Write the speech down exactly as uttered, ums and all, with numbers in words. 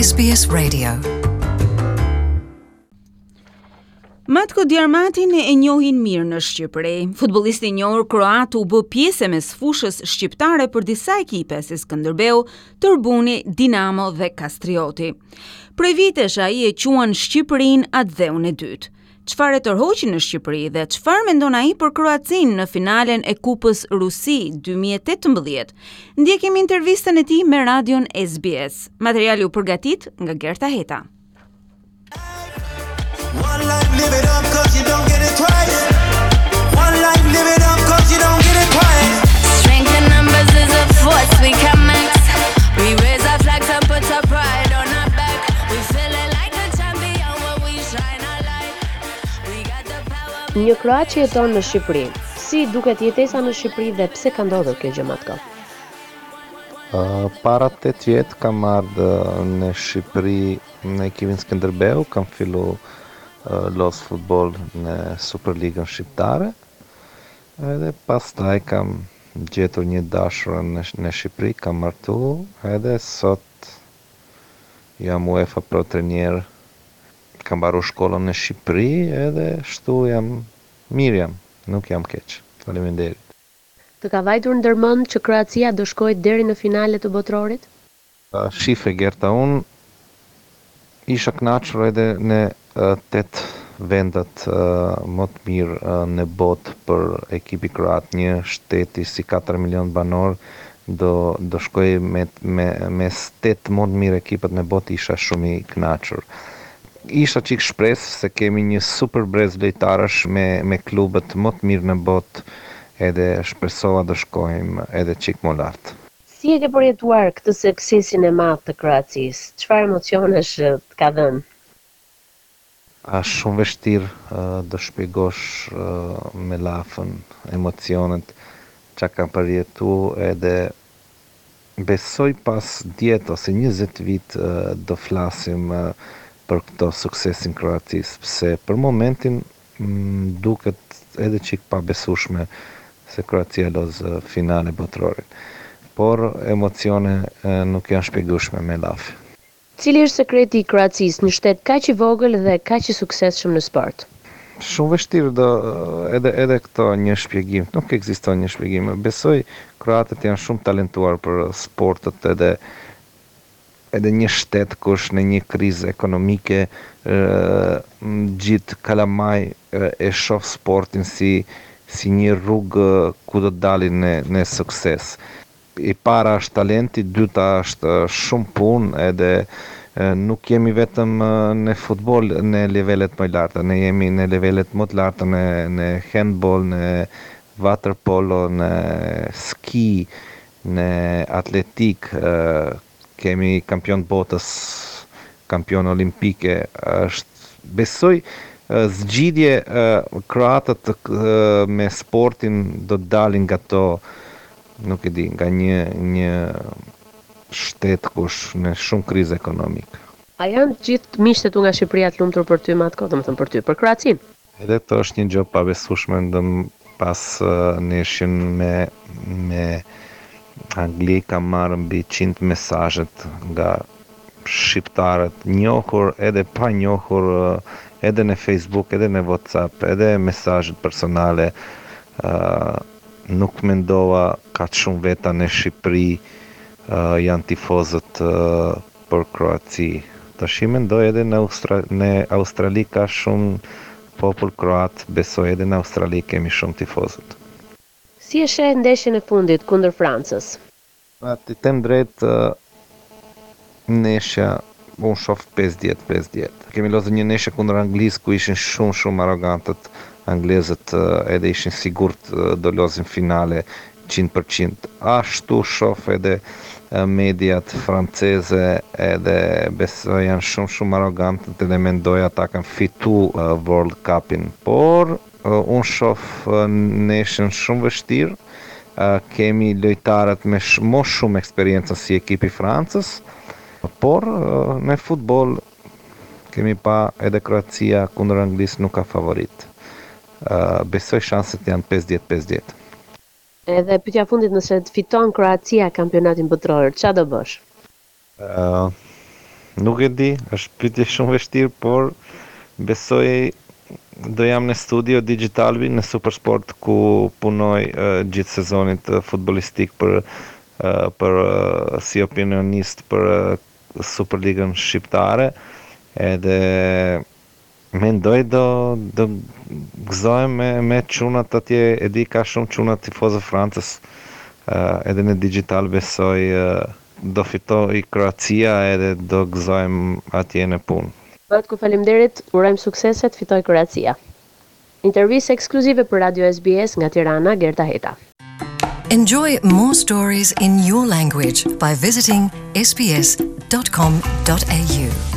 S B S Radio. Matko Diarmatin e njohin mirë në Shqipëri. Futbollisti i njohur kroat u bë pjesë mes fushës shqiptare për disa ekipe si Skënderbeu, Tërbuni, Dinamo dhe Kastrioti. Prej vitesh ai e quan Shqipërinë atë dheun e dytë. Çfarë e tërhoqi në Shqipëri dhe çfarë mendon ai për Kroacinë në finalen e Kupës Rusi dy mijë e tetëmbëdhjetë? Ndjekim intervistën e tij me radion S B S. Materiali u përgatit nga Gerta Heta. One life, live it up, cause you don't get it twice. One life, live it up, cause you don't get it twice. Strength in numbers is a force we can max. We raise our flags and put our pride on our back. We feel it like a champion when we shine our light. We got the power. Një kroat që jeton në Shqipëri. Si duket jetesa në Shqipëri dhe pse ka ndodhur kjo gjë më atë kohë? Uh, para tetë vjet kam ardhur në Shqipëri në ekipin Skënderbeu, kam fillu uh, los futbol në Superligën shqiptare. Edhe pastaj kam gjetur një dashur në, në Shqipëri, kam martu, edhe sot jam UEFA Pro trenier, kam mbaruar shkollën në Shqipëri, edhe shtu jam mirë jam, nuk jam keq. Faleminderit. Të ka vajtur ndërmend që Kroacia do shkojë deri në finale të botrorit? Uh, Shife Gerta, unë isha kënaqur edhe në uh, tet vendet uh, më të mirë uh, në botë për ekipi kroat, një shteti si katër milion banor do do shkojë me me mes tet më të mirë ekipet në botë, isha shumë i kënaqur. Isha çik shpresë se kemi një super brez lojtarësh me me klubet më të mirë në botë, edhe shpresova të shkojmë edhe çik më lart. Si e ke përjetuar këtë suksesin e madh të Kroacisë? Çfarë emocionesh të ka dhënë? A shumë vështirë uh, të shpjegosh uh, me lafën emocionet që kam përjetu, edhe besoj pas dhjetë ose njëzet vit uh, do flasim uh, për këto suksesin Kroacisë, pse për momentin mm, duket edhe çik pa besueshme se Kroacia los uh, finale botrorit. Por emocione uh, nuk janë shpjegueshme me lafë. Cili është sekreti i Kroacisë, një shtet kaq i vogël dhe kaq i suksesshëm në sport? Shumë vështirë do edhe edhe këto një shpjegim, nuk ekziston një shpjegim. Besoj kroatët janë shumë talentuar për sportet, edhe edhe një shtet kush në një krizë ekonomike gjithë kalamaj e shoh sportin si si një rrugë ku do të dalin në në sukses. I para është talenti, dyta është shumë punë, edhe nuk jemi vetëm në futbol në nivelet më larta, ne jemi në nivelet më të larta në në handball, në waterpolo, në ski, në atletik, kemi kampion botës, kampion olimpike, është besoj zgjidhje kroatët me sportin do të dalin nga to, nuk e di, nga një një shtet kush në shumë krizë ekonomike. A janë gjithë miqtë tu nga Shqipëria të lumtur për ty më atë kohë, domethënë për ty, për Kroacinë? Edhe to është një gjë pa besueshme, ndëm pas uh, neshjen me me Angli kam marrë mbi qind mesazhet nga shqiptarët, njohur edhe pa njohur, uh, edhe në Facebook, edhe në WhatsApp, edhe mesazhet personale. Uh, nuk mendova kaq shumë veta në Shqipëri uh, janë tifozët uh, për Kroaci. Tash mendoj edhe në, Austra në Australi ka shumë popull kroat, besoj edhe në Australi kemi shumë tifozët. Si e sheh ndeshjen e fundit kundër Francës? Ti them drejt, uh, neshja unë shoh pesëdhjetë pesëdhjetë. Kemi lozë një neshje kundër Anglisë ku ishin shumë shumë arrogantët. Anglezët uh, edhe ishin sigurt uh, do lozin finale qind për qind. Ashtu shoh edhe uh, mediat franceze, edhe besoj janë shumë shumë arrogantët, edhe mendoj ata kanë fitu uh, World Cupin. Por uh, unë shoh uh, neshjen shumë vështirë. Uh, kemi lojtarët me sh më shumë eksperiencë si ekipi Francës, por uh, në futbol kemi pa edhe Kroacia kundër Anglisë nuk ka favorit. Uh, besoj shanset janë pesëdhjetë pesëdhjetë. Edhe pyetja fundit, nëse të fiton Kroacia kampionatin botror, ç'a do bësh? Uh, Nuk e di, është pyetje shumë vështirë, por besoj do jam në studio Digitalbi në Supersport ku punoj uh, gjithë sezonit uh, futbollistik për uh, për uh, si opinionist për uh, Superligën shqiptare, edhe mendoj do do gëzohem me me çunat atje, e di ka shumë çuna tifozë Francës, uh, edhe në Digital besoj uh, do fitoj Kroacia edhe do gëzohem atje në punë. Matko, faleminderit, urojmë sukseset, fitoj Kroacia. Intervistë ekskluzive për Radio S B S nga Tirana, Gerta Heta. Enjoy more stories in your language by visiting s b s dot com dot a u.